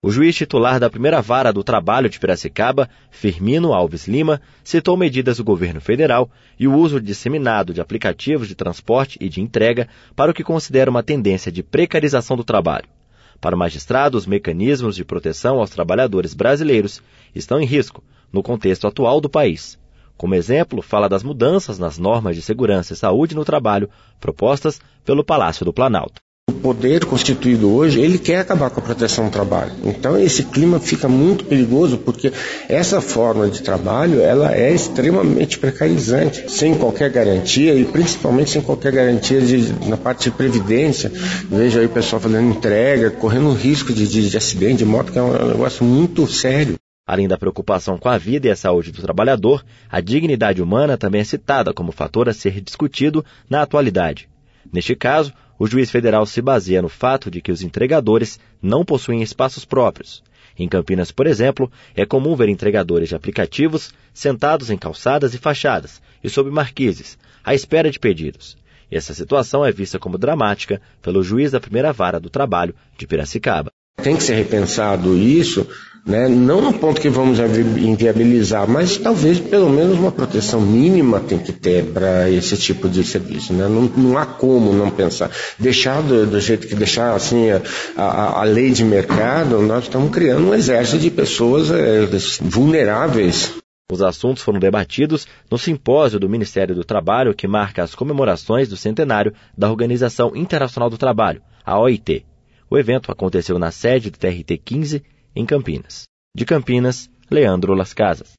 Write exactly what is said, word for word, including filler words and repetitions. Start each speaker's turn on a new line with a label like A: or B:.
A: O juiz titular da primeira vara do trabalho de Piracicaba, Firmino Alves Lima, citou medidas do governo federal e o uso disseminado de aplicativos de transporte e de entrega para o que considera uma tendência de precarização do trabalho. Para o magistrado, os mecanismos de proteção aos trabalhadores brasileiros estão em risco no contexto atual do país. Como exemplo, fala das mudanças nas normas de segurança e saúde no trabalho propostas pelo Palácio do Planalto.
B: O poder constituído hoje, ele quer acabar com a proteção do trabalho. Então esse clima fica muito perigoso porque essa forma de trabalho, ela é extremamente precarizante, sem qualquer garantia e principalmente sem qualquer garantia de, na parte de previdência. Veja aí o pessoal fazendo entrega, correndo risco de, de, de acidente de moto, que é um negócio muito sério.
A: Além da preocupação com a vida e a saúde do trabalhador, a dignidade humana também é citada como fator a ser discutido na atualidade. Neste caso, o juiz federal se baseia no fato de que os entregadores não possuem espaços próprios. Em Campinas, por exemplo, é comum ver entregadores de aplicativos sentados em calçadas e fachadas e sob marquises, à espera de pedidos. E essa situação é vista como dramática pelo juiz da primeira vara do trabalho de Piracicaba.
B: Tem que ser repensado isso, né? Não no ponto que vamos inviabilizar, mas talvez pelo menos uma proteção mínima tem que ter para esse tipo de serviço. Né? Não, não há como não pensar. Deixar do, do jeito que deixar assim, a, a, a lei de mercado, nós estamos criando um exército de pessoas é, vulneráveis.
A: Os assuntos foram debatidos no simpósio do Ministério do Trabalho que marca as comemorações do centenário da Organização Internacional do Trabalho, a O I T. O evento aconteceu na sede do T R T quinze, em Campinas. De Campinas, Leandro Las Casas.